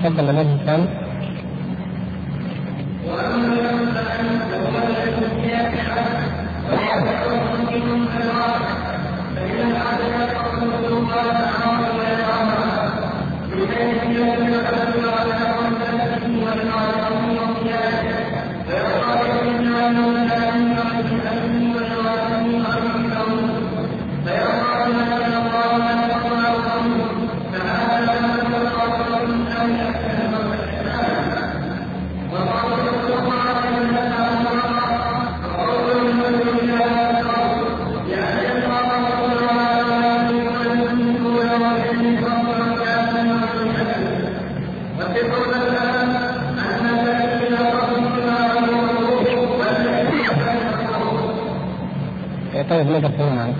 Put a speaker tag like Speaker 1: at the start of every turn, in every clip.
Speaker 1: تفضل الوجه الثاني. طيب نقدر تقول معي.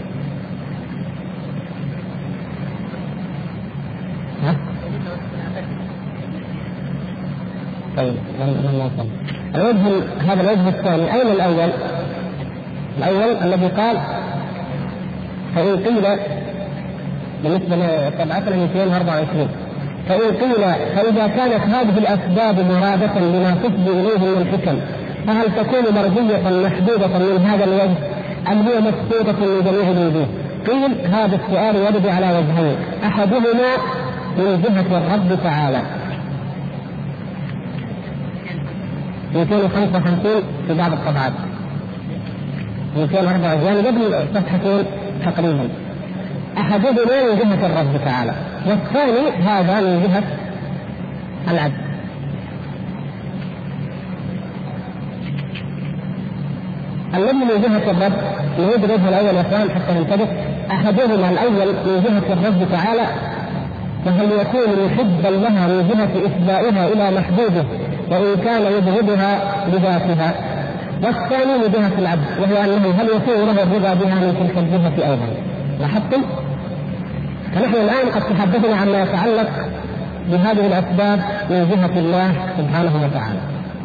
Speaker 1: طيب الوجه هذا الوجه الثاني. أين الأول؟ الأول الذي قال فإن قيل بالنسبة لطبعتنا 224 فإن قيل فإذا كانت هذه الأسباب مرادة لما تفضي إليه من الحكم فهل تكون مرجية محدودة من هذا الوجه أم هي مبسوطة من جميع الوجوه؟ قيل هذا السؤال يرد على وجهين، أحدهما من جهة الرب تعالى 255 في بعض الطبعات 224 يعني قبل صفحتين تقريبا. أحدهما من جهة الرب تعالى والثاني هذا من جهة العبد. الذي من جهة الرب نريد الوجه الأول يا إخوان حتى ننتبه. أحدهما الأول من جهة الرب تعالى فهل يكون محبا لها من جهة إفضائها إلى محبوبه وإن كان يبغضها بذاتها، والثاني من جهة العبد وهو أنه هل يكون له الرضا بها من تلك الجهة أيضا. لاحظتم؟ فنحن الآن قد تحدثنا عما يتعلق بهذه الأسباب من جهة الله سبحانه وتعالى.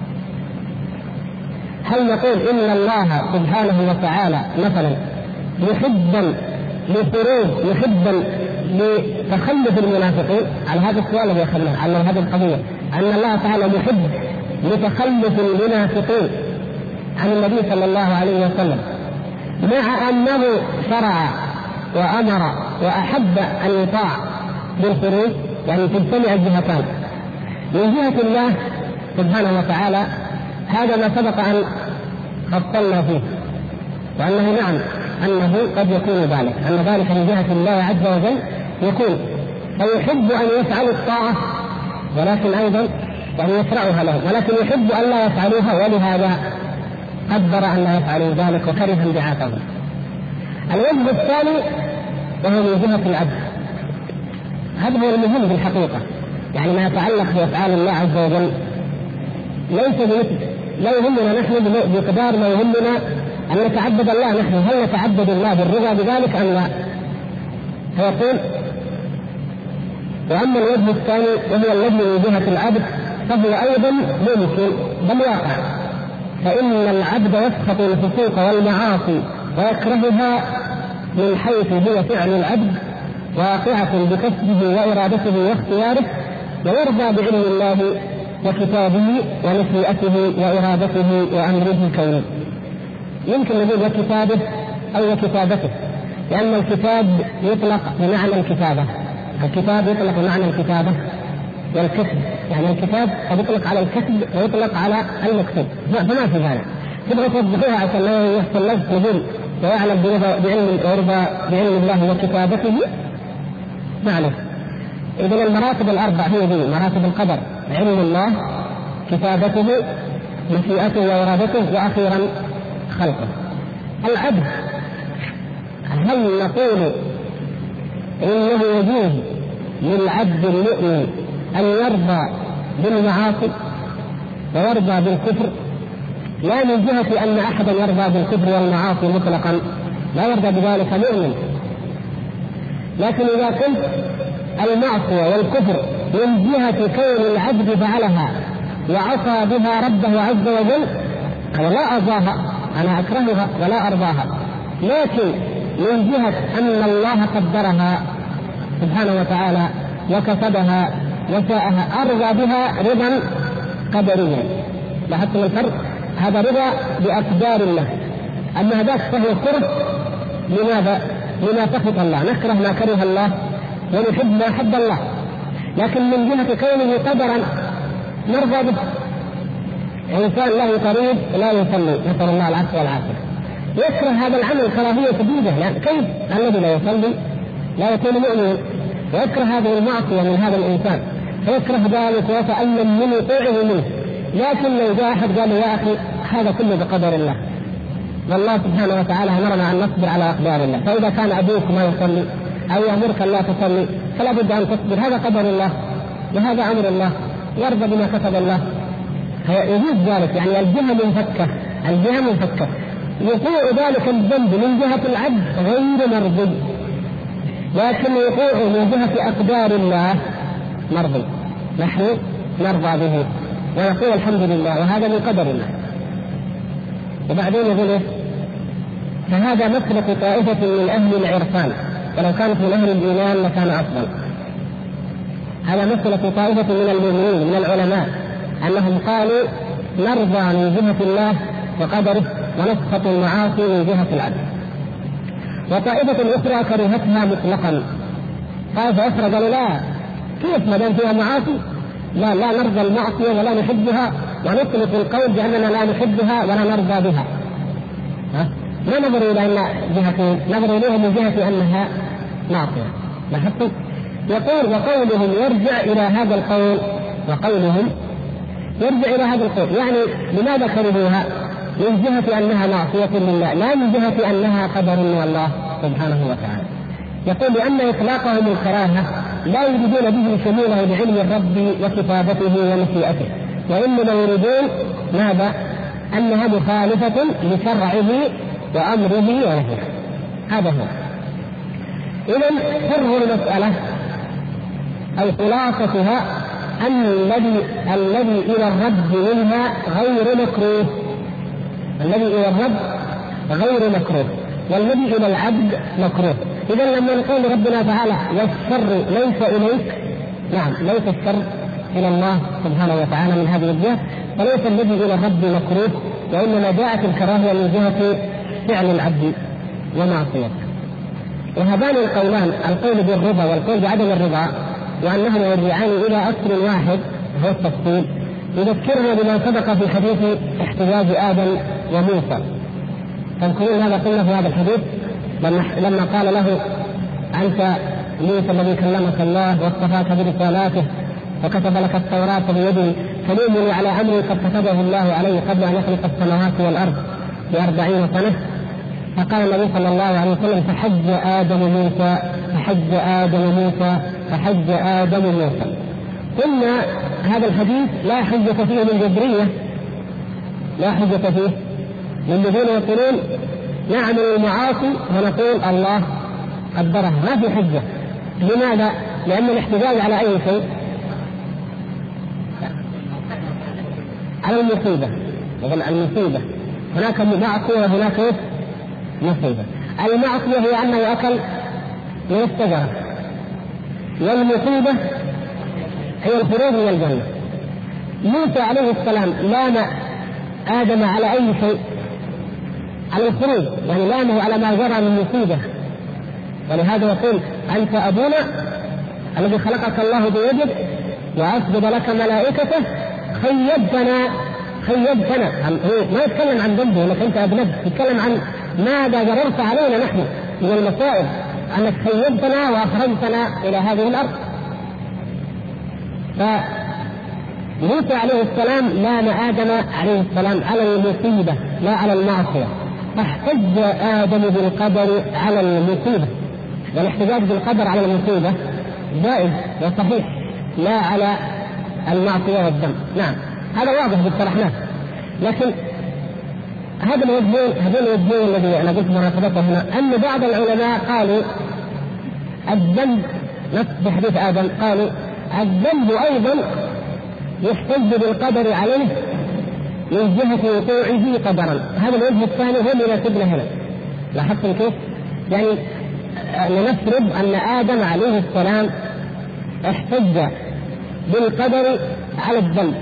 Speaker 1: هل نقول إن الله سبحانه وتعالى مثلا محبا لخروج محبا لتخلف المنافقين؟ على هذا السؤال الذي أخذناه على هذه القضية أن الله تعالى محب لتخلف المنافقين عن النبي صلى الله عليه وسلم مع أنه شرع وأمر وأحب أن يطاع بالخروج، يعني تجتمع الجهتان. من جهة الله سبحانه وتعالى هذا ما سبق أن فصلنا فيه، وأنه نعم أنه قد يكون ذلك، أن ذلك من جهة الله عز وجل يكون فيحب أن يفعل الطاعة ولكن أيضا يعني يشرعها لهم، ولكن يحب أن لا يفعلوها ولهذا قدر أن لا يفعلوا ذلك وكره انبعاثهم. الوجه الثاني وهو من جهة العبد. هذا هو المهم بالحقيقة، يعني ما يتعلق بأفعال الله عز وجل ليس بمثل لا يهمنا نحن بقدار ما يهمنا أن نتعبد الله نحن. هل نتعبد الله بالرضا بذلك أم لا؟ فيقول وأما الوجه الثاني وهو الذي من جهة العبد فهو أيضا ممكن بل واقع، فإن العبد يسخط الفسوق والمعاصي ويكرهها من حيث هي فعل العبد واقعة بكسبه وإرادته واختياره، ويرضى بعلم الله وكتابه ومشيئته وإرادته وأمره الكوني. يمكن نقول وكتابه أو وكتابته، لأن الكتاب يطلق بمعنى الكتابة، الكتاب يطلق بمعنى الكتابة والكتب، يعني الكتاب قد يطلق على الكتب ويطلق على المكتوب، فما في ذلك. تبغى توضحوها عشان لا يحصل لك نقول ويعلم ويرضى بعلم الله وكتابته معلش. إذن المراتب الأربع هي ذي مراتب القدر: علم الله، كتابته، مشيئته وإرادته، وأخيرا خلقه. العبد هل نقول إنه يجوز للعبد المؤمن أن يرضى بالمعاصي ويرضى بالكفر؟ لا من جهة أن أحدا يرضى بالكفر والمعاصي مطلقا، لا يرضى بذلك مؤمن، لكن إذا قلت المعصية والكفر من جهة كون العبد فعلها وعصى بها ربه عز وجل، أنا لا أرضاها، أنا أكرهها ولا أرضاها، لكن من جهة أن الله قدرها سبحانه وتعالى وكتبها وشاءها أرضى بها رضا قدريا. لاحظتم الفرق؟ هذا رضا بأقدار الله، أما هذاك فهو كره. لماذا؟ لما سخط الله، نكره ما كره الله ونحب ما حب الله. لكن من جهة كونه قدرا نرضى به. إنسان له طريق لا يصلي، نسأل الله العفو والعافية، يكره هذا العمل كراهية شديدة، يعني كيف الذي لا يصلي لا يكون مؤمنا؟ ويكره هذه المعصية من هذا الإنسان، فيكره ذلك ويتألم من وقوعه منه. لكن لو جاء أحد قال يا أخي هذا كله بقدر الله، والله سبحانه وتعالى أمرنا أن نصبر على أقدار الله، فإذا كان أبوك ما يصلي أو يأمرك لا تصلي فلا بد أن تصبر، هذا قدر الله وهذا أمر الله، يرضى بما كتب الله، يجوز ذلك. يعني الجهة منفكة، الجهة منفكة. وقوع ذلك الذنب من جهة العبد غير مرضي، لكن وقوعه من جهة أقدار الله مرضي، نحن نرضى به ونقول الحمد لله وهذا من قدر الله. وبعدين يقول فهذا مسلك طائفة من أهل العرفان، ولو كانت من أهل الإيمان لكان أفضل. هذا مسلك طائفة من المؤمنين من العلماء، أنهم قالوا نرضى من جهة الله وقدره ونسخط المعاصي من جهة العبد. وطائفة أخرى كرهتها مطلقا، طائفة أخرى قالوا لا، كيف ما دام فيها معاصي لا نرضى المعصية ولا نحبها، ونطلق القول بأننا لا نحبها ولا نرضى بها. ما نظر إلى أن جهة، نظر إليها من جهة أنها معصية. لاحظتم؟ يقول وقولهم يرجع إلى هذا القول، وقولهم يرجع إلى هذا القول، يعني لماذا كرهوها؟ من جهة أنها معصية لله، لا من جهة أنها قدر من الله سبحانه وتعالى. يقول لأن إطلاقهم الكراهة لا يريدون به شموله لعلم الرب وكتابته ومشيئته، وإنما يريدون ماذا؟ أنها مخالفة لشرعه وأمره ونهيه. هذا هو. إذن سر المسألة أو خلاصتها أن الذي إلى الرب منها غير مكروه، الذي إلى الرب غير مكروه، والذي إلى العبد مكروه. إذا لما نقول ربنا تعالى والشر ليس إليك، نعم ليس الشر إلى الله سبحانه وتعالى من هذه الجهة، فليس الذي إلى الرب مكروه، وإنما جاءت الكراهية من جهة فعل العبد ومعصيته. وهذان القولان، القول بالرضا والقول بعدم الرضا، وأنهما يرجعان إلى أصل واحد هو التفصيل، يذكرنا بما سبق في حديث احتجاج آدم وموسى. تذكرون هذا قلنا في هذا الحديث لما قال له أنت موسى الذي كلمك الله واصطفاك برسالاته وكتب لك التوراة بيده، فليمني على أمر قد كتبه الله عليه قبل أن يخلق السماوات والأرض ب40 سنة. فقال النبي صلى الله عليه وسلم فحج آدم موسى فحج آدم موسى فحج آدم موسى. قلنا هذا الحديث لا حجة فيه للجبرية، لا حجة فيه للذين يقولون نعمل المعاصي ونقول الله قدرها، ما في حجة. لماذا؟ لأن الاحتجاج على أي شيء؟ على المصيبة. المصيبة هناك معصية وهناك مصيبة. المعصية هي أنه أكل من الشجرة، والمصيبة هي الخروج من الجنة. موسى عليه السلام لام آدم على أي شيء؟ على الخروج، يعني لامه على ما جرى من مصيبة. ولهذا يقول أنت أبونا الذي خلقك الله بيده وأسجد لك ملائكته خيبتنا. ما يتكلم عن ذنبه لك أنت أبنك، يتكلم عن ماذا جررت علينا نحن من المصائب، أنك خيبتنا وأخرجتنا إلى هذه الأرض. فموسى عليه السلام لام آدم عليه السلام على المصيبة لا على المعصية، فاحتج آدم بالقدر على المصيبة، والاحتجاج بالقدر على المصيبة جائز وصحيح لا على المعصية والذنب. نعم هذا واضح بالصرحناه. لكن هذا الوجهين الذي أنا قلت مناسبته هنا، أن بعض العلماء قالوا الذنب نفس بحديث آدم، قالوا الذنب أيضا يحتج بالقدر عليه من جهة وقوعه قدرا. هذا الوجه الثاني هو اللي يناسبنا هنا. لاحظتم كيف؟ يعني لنفرض أن آدم عليه السلام احتج بالقدر على الذنب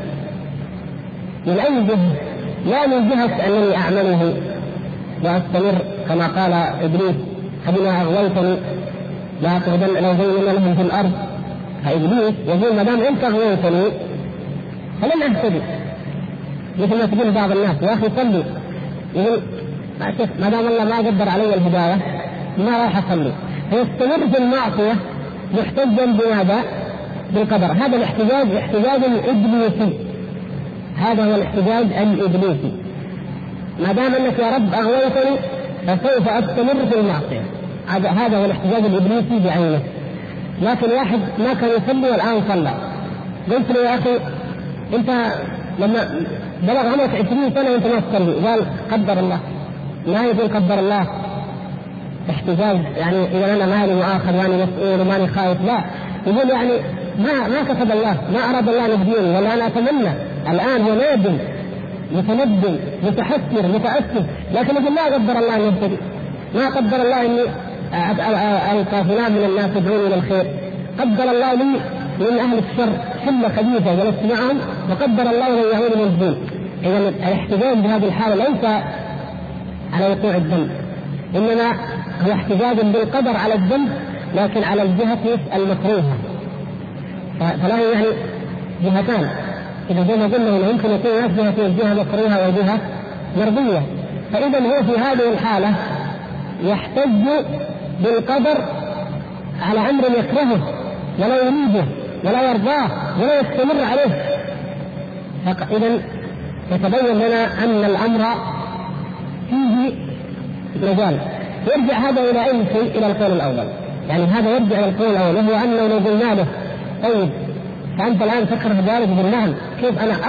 Speaker 1: من أي جهة؟ لا من جهة أنني أعمله وأستمر كما قال إبليس فبما أغويتني لا تغدن لو زين لهم في الأرض، فإبليس يقول ما دام أنت أغويتني فلن أهتدي. مثل ما تقول بعض الناس يا أخي صلي، يقول ما دام الله ما قدر علي الهداية ما راح أصلي، فيستمر في المعصية محتجا بماذا؟ بالقدر. هذا الاحتجاج احتجاج إبليسي، هذا هو الاحتجاج الإبليسي. ما دام أنك يا رب أغويتني فسوف أستمر في المعصية، هذا هو الاحتجاج الإبليسي بعينه. لكن واحد ما كان يصلي والآن صلى، قلت له يا أخي أنت لما بلغ عمرك 20 سنة وأنت ما تصلي، قال قدر الله. ما يقول قدر الله احتجاج يعني إذا أنا مالي وآخر وأنا مسؤول وماني خايف، لا، يقول يعني ما كتب الله، ما أراد الله يهديني، ولا أنا أتمنى. الآن هو نادم متندم متحسر متأسف، لكن يقول لا قدر الله أن يهتدي، ما قدر الله أني ألقى فلان من الناس يدعوني إلى الخير، قدر الله لي من أهل الشر حمى خبيثة جلست معهم وقدر الله أن يعود من الدين. إذا الاحتجاج بهذه الحالة ليس على وقوع الذنب، إنما هو احتجاج بالقدر على الذنب لكن على الجهة المكروهة. فله يعني جهتان، إذا زي ما قلنا يمكن يكون هناك جهة مكروهة وجهة مرضية. فإذا هو في هذه الحالة يحتج بالقدر على أمر يكرهه ولا يريده ولا يرضاه ولا يستمر عليه. إذا يتبين لنا أن الأمر فيه مجال. يرجع هذا إلى أي شيء؟ إلى القول الأول. يعني هذا يرجع إلى القول الأول، وهو أنه لو قلنا له طيب فأنت الآن تكره ذلك بالله، كيف أنا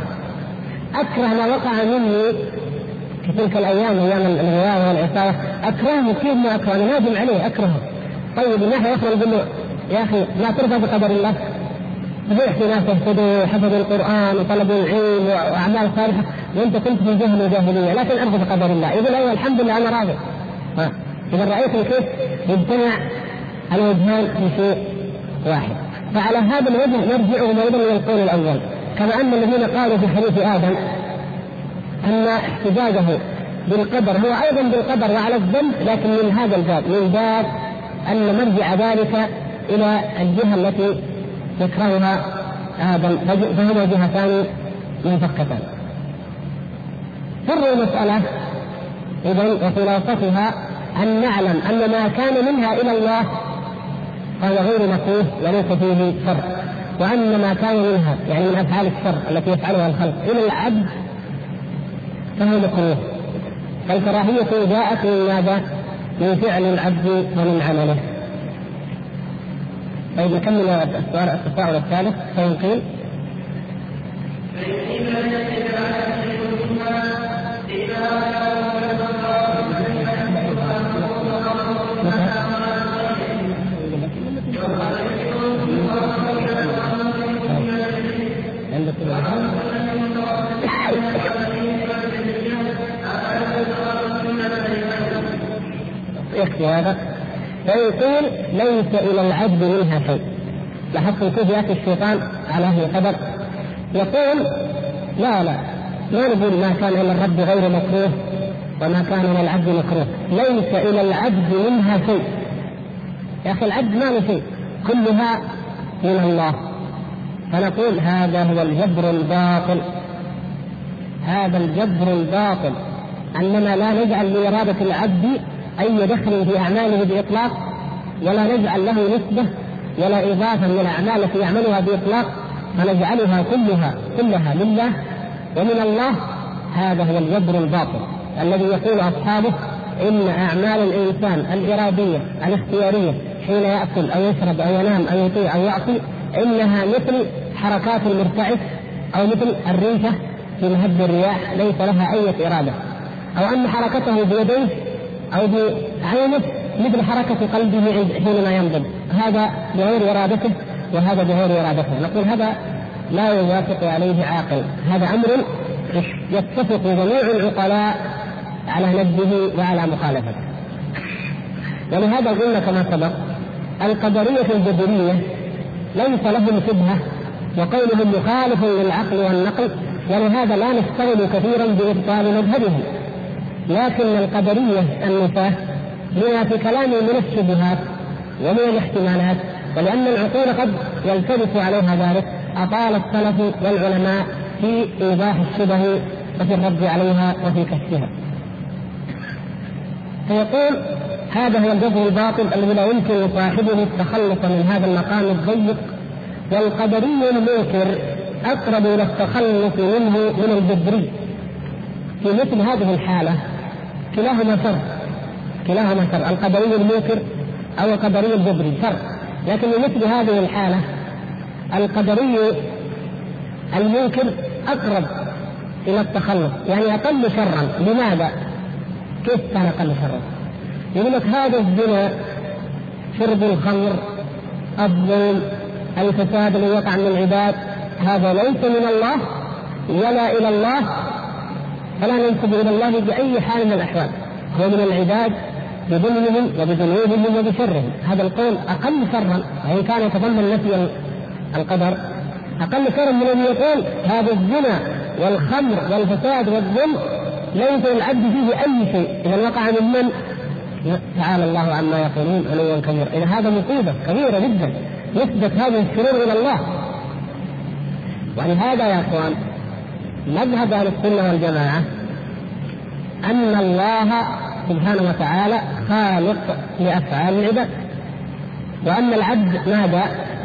Speaker 1: أكره ما وقع مني في تلك الأيام أيام الغواية والعصاية، أكرهه كيف ما أكره، أنا نادم عليه أكرهه. طيب الناحية أخرى يقول له يا أخي لا ترضى بقدر الله، فبيحكي ناس يهتدوا حفظوا القرآن وطلبوا العلم وأعمال صالحة وأنت كنت في جهل وجاهلية، لكن أرضى بقدر الله. يقول أيوة الحمد لله أنا راضي. إذا رأيتم كيف يجتمع الوجهان في شيء واحد. فعلى هذا الوجه نرجع أيضا إلى القول الأول، كما أن الذين قالوا في حديث آدم أن احتجاجه بالقدر هو أيضا بالقدر وعلى الذنب، لكن من هذا الباب، من باب أن مرجع ذلك إلى الجهة التي يكرهها آدم، فهما جهتان منفكتان. سر المسألة إذن وخلاصتها أن نعلم أن ما كان منها إلى الله فهو غير مكروه وليس فيه شر، وأن ما كان منها يعني من أفعال الشر التي يفعلها الخلق إلى العبد فهو مكروه. فالكراهية جاءت من ماذا؟ من فعل العبد ومن عمله. طيب نكمل التساؤل الثالث. فيقول يكفي هذا. فيقول ليس إلى العبد منها شيء. لاحظتم كيف يأتي الشيطان على هذه الخبر؟ يقول لا ما نقول ما كان إلى الرب غير مكروه وما كان إلى العبد مكروه، ليس إلى العبد منها شيء. يا أخي العبد ما له شيء، كلها من الله. فنقول هذا هو الجبر الباطل، هذا الجبر الباطل، أننا لا نجعل لإرادة العبد أي دخل في أعماله بإطلاق، ولا نجعل له نسبة ولا إضافة من الأعمال التي يعملها بإطلاق، فنجعلها كلها لله ومن الله. هذا هو الجبر الباطل الذي يقول أصحابه إن أعمال الإنسان الإرادية الاختيارية حين يأكل أو يشرب أو ينام أو يطيع أو يعصي إنها مثل حركات المرتعش أو مثل الريشة في مهب الرياح ليس لها أي إرادة، أو أن حركته بيديه أو بعينه مثل حركة قلبه حينما ينضج، هذا بغير إرادته وهذا بغير إرادته. نقول هذا لا يوافق عليه عاقل، هذا أمر يتفق جميع العقلاء على نبذه وعلى مخالفته. ولهذا قلنا كما سبق القدرية الجبرية ليس لهم شبهة وقولهم مخالف للعقل والنقل، ولهذا لا نشتغل كثيرا بإبطال مذهبهم. لكن القدرية النفاة لما في كلامه من الشبهات ومن الاحتمالات، ولأن العقول قد يلتبس عليها ذلك، أطال السلف والعلماء في إيضاح الشبه وفي الرد عليها وفي كشفها. فيقول هذا هو الجزء الباطل الذي لا يمكن صاحبه التخلص من هذا المقام الضيق، والقدري المنكر أقرب إلى التخلص منه من الجبري. في مثل هذه الحالة كلاهما شر، القدري المنكر أو القدري الجبري شر، لكن في مثل هذه الحالة القدري المنكر أقرب إلى التخلص، يعني أقل شرا. لماذا؟ كيف كان أقل شرا؟ يقول لك هذا الزنا، شرب الخمر، الظلم، الفساد الذي يقع من العباد، هذا ليس من الله ولا إلى الله، فلا ننسب إلى الله بأي حال من الأحوال، هو من العباد بظلمهم وبذنوبهم وبشرهم. هذا القول أقل شرا، وإن كان يتضمن نفي القدر، أقل شرا من أن يقول هذا الزنا والخمر والفساد والظلم ليس العبد فيه أي شيء، إذا وقع من تعالى الله عما يقولون علوا كبيرا. إذا هذا مصيبة كبيرة جدا، يثبت هذه الشرور إلى الله. ولهذا يا أخوان مذهب أهل السنة والجماعة أن الله سبحانه وتعالى خالق لأفعال العباد، وأن العبد ماذا؟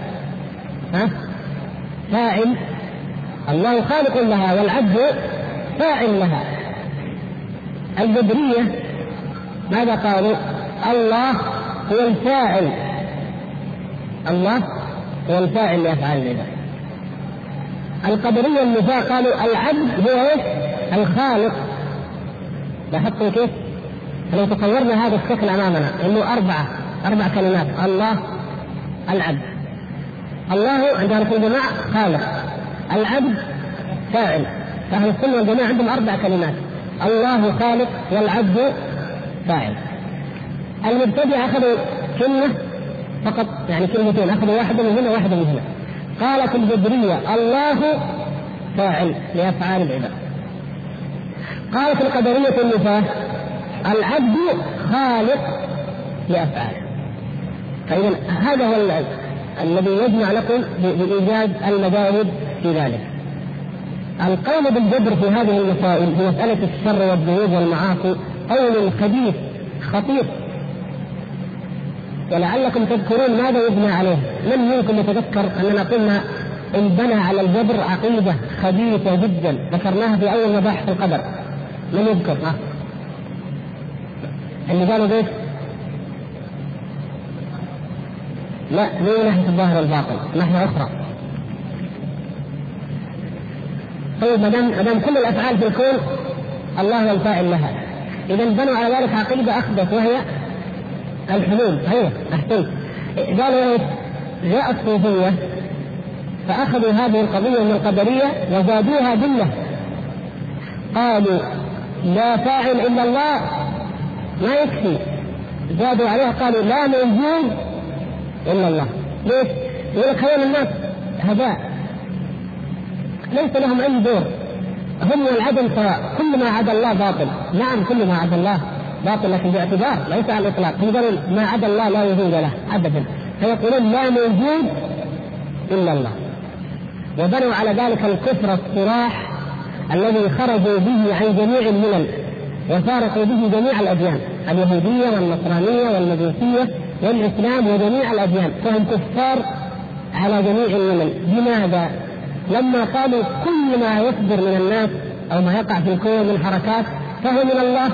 Speaker 1: فاعل. الله خالق لها والعبد فاعل لها. الجبرية ماذا قالوا؟ الله هو الفاعل، الله هو الفاعل لأفعال العباد. القدرية النفاة قالوا العبد هو الخالق. لاحظتوا كيف؟ لو تصورنا هذا الشكل أمامنا إنه أربع كلمات: الله، العبد. الله عندنا في الجماعة خالق، العبد فاعل. فأهل السنة والجماعة عندهم 4 كلمات: الله خالق والعبد فاعل. المبتدع أخذوا كلمة فقط، يعني كلمتين، أخذوا واحدة من هنا واحدة من هنا. قالت الجبرية الله فاعل لأفعال العباد. قالت القدرية النفاة العبد خالق لأفعاله. فإذا هذا هو الذي يجمع لكم بإيجاد المذاهب في ذلك. القول بالجبر في هذه المسائل في مسألة الشر والذنوب والمعاصي قول خبيث خطير، ولعلكم تذكرون ماذا يبنى عليه. من منكم يتذكر أننا قلنا إن بنى على الجبر عقيدة خبيثة جدا ذكرناها في أول مباحث القدر؟ من يذكر؟ اللي قالوا بيت لا، مو ناحية الظاهر والباطن، ناحية أخرى. طيب مدام كل الأفعال في الكون الله هو الفاعل لها، إذا بنوا على ذلك عقيدة أخبث وهي الحلول. هي أحسنت. قالوا جاء الصوفية فأخذوا هذه القضية من القدرية وزادوها بالله، قالوا لا فاعل إلا الله، ما يكفي، زادوا عليها قالوا لا موجود إلا الله. ليش؟ يقول لك هؤلاء الناس هداء ليس لهم أي دور، هم والعدم سواء، كل ما عدا الله باطل. نعم كل ما عدا الله باطل، لكن باعتبار ليس على الإطلاق. هم قالوا ما عدا الله لا وجود له أبدا، فيقولون لا موجود إلا الله. وبنوا على ذلك الكفر الصراح الذي خرجوا به عن جميع الملل وفارقوا به جميع الأديان، اليهودية والنصرانية والمجوسية والإسلام وجميع الأديان، فهم كفار على جميع الملل. لماذا؟ لما قالوا كل ما يصدر من الناس أو ما يقع في الكون من حركات فهو من الله.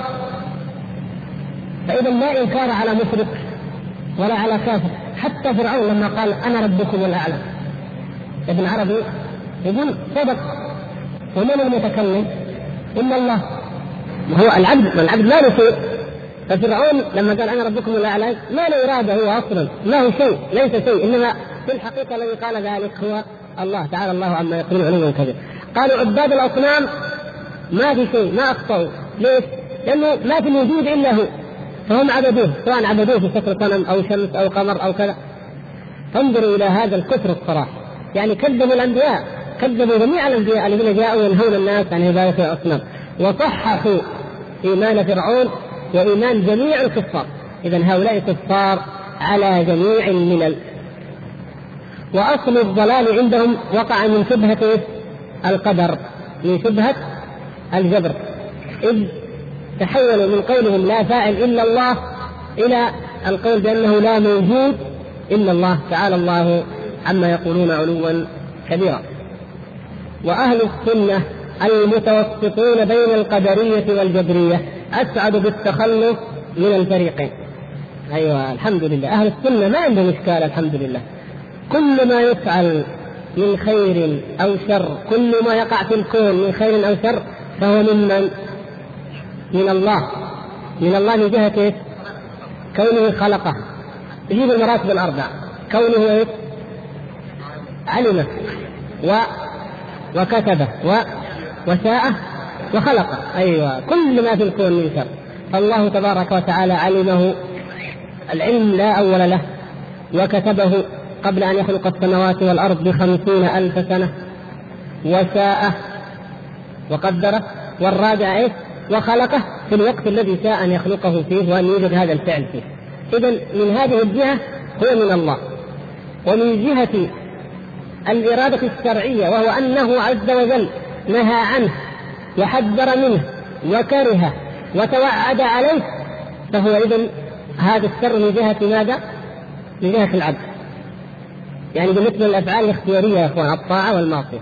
Speaker 1: فإذا لا إنكار على مشرك ولا على كافر. حتى فرعون لما قال أنا ربكم الأعلى، ابن عربي يقول صدق. ومن المتكلم؟ إلا الله. وهو العبد، والعبد لا له شيء. ففرعون لما قال أنا ربكم الأعلى ما له إرادة، هو أصلا ما هو شيء، ليس شيء، إنما في الحقيقة الذي قال ذلك هو الله تعالى الله عما يقولون علوا كبيرا. قالوا عباد الأصنام ما في شيء، ما أخطأوا. ليش؟ لأنه ما في الوجود إلا هو، فهم عبدوه، سواء عبدوه في شكل صنم أو شمس أو قمر أو كذا. فانظروا إلى هذا الكفر الصراح. يعني كذبوا الأنبياء، كذبوا جميع الأنبياء الذين جاءوا ينهون الناس عن عبادة الأصنام، وصححوا إيمان فرعون وإيمان جميع الكفار. إذن هؤلاء كفار على جميع الملل. وأصل الضلال عندهم وقع من شبهة القدر، من شبهة الجبر، إذ تحولوا من قولهم لا فاعل إلا الله إلى القول بأنه لا موجود إلا الله، تعالى الله عما يقولون علوا كبيرا. وأهل السنة المتوسطون بين القدرية والجبرية أسعد بالتخلص من الفريقين. أيوة الحمد لله، أهل السنة ما عندهم إشكال الحمد لله. كل ما يفعل من خير أو شر، كل ما يقع في الكون من خير أو شر فهو من الله، من الله من جهة كونه خلقه. يجيب المراتب الأربع، كونه علمه وكتبه وشاءه وخلقه. أيوة كل ما في الكون من شر فالله تبارك وتعالى علمه العلم لا أول له، وكتبه قبل أن يخلق السماوات والأرض ب50,000 سنة، وشاءه وقدره، والرابع وخلقه في الوقت الذي شاء أن يخلقه فيه وأن يوجد هذا الفعل فيه. إذن من هذه الجهة هو من الله. ومن جهة الإرادة الشرعية وهو أنه عز وجل نهى عنه وحذر منه وكره وتوعد عليه، فهو إذن هذا الشر من جهة ماذا؟ من جهة العبد. يعني بالنسبة للأفعال الاختيارية يا أخوان، الطاعة والمعصية.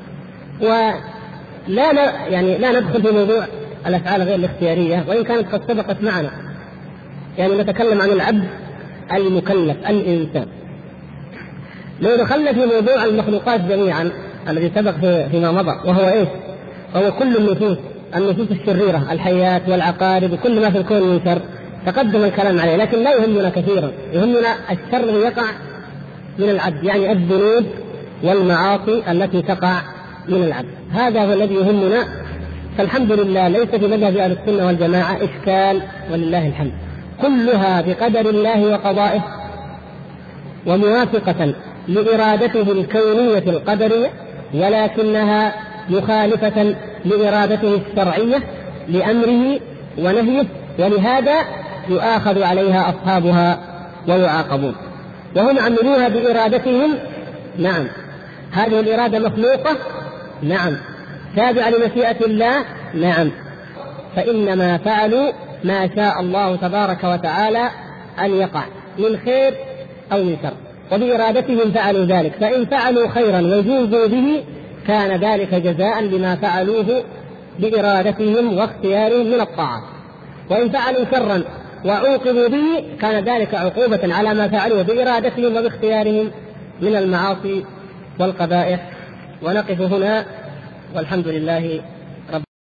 Speaker 1: لا ندخل في موضوع الأفعال غير الاختيارية وإن كانت قد سبقت معنا، يعني نتكلم عن العبد المكلف الإنسان. لو دخلنا في موضوع المخلوقات جميعا الذي سبق فيما مضى، وهو وهو كل النفوس الشريرة، الحيات والعقارب وكل ما في الكون من شر، تقدم الكلام عليه، لكن لا يهمنا كثيرا، يهمنا الشر الذي يقع من العبد، يعني الذنوب والمعاصي التي تقع من العبد، هذا هو الذي يهمنا. فالحمد لله ليس في مذهب أهل السنة والجماعة إشكال ولله الحمد، كلها بقدر الله وقضائه وموافقة لإرادته الكونية القدرية، ولكنها مخالفة لإرادته الشرعية لأمره ونهيه، ولهذا يؤاخذ عليها أصحابها ويعاقبون. وهم عملوها بإرادتهم، نعم. هذه الإرادة مخلوقة، نعم. تابعة لمشيئة الله، نعم. فإنما فعلوا ما شاء الله تبارك وتعالى أن يقع من خير أو من شر، وبإرادتهم فعلوا ذلك. فإن فعلوا خيرا وجوزوا به كان ذلك جزاء لما فعلوه بإرادتهم واختيارهم من الطاعة، وإن فعلوا شرا وعوقبوا به كان ذلك عقوبة على ما فعلوه بإرادتهم وباختيارهم من المعاصي والقبائح. ونقف هنا والحمد لله